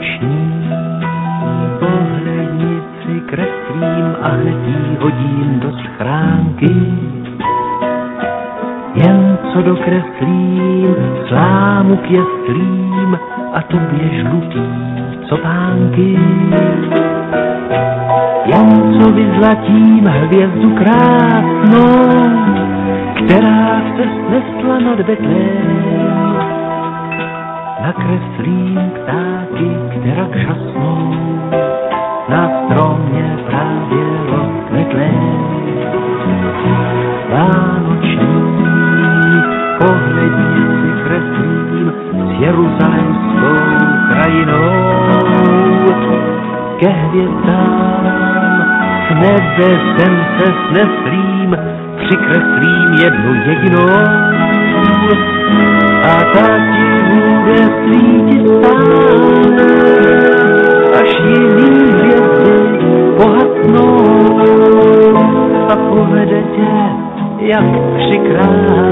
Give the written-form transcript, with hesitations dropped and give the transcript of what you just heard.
Vánoční pohlednici kreslím a hned jí hodím do schránky. Jen co dokreslím, slámu k jeslím a tobě žlutý copánky. Jen co vyzlatím hvězdu krásnou, která se snesla nad Betlém. Nakreslím ptáky, která žasnou, na stromě právě rozkvetlé. Vánoční pohlednici kreslím s jeruzalemskou krajinou. Ke hvězdám s nebesem se sneslím, přikreslím jednu jedinou. A tak ti bude svítit stále, až jiný hvězdy pohasnou. A povede tě, jak přikrát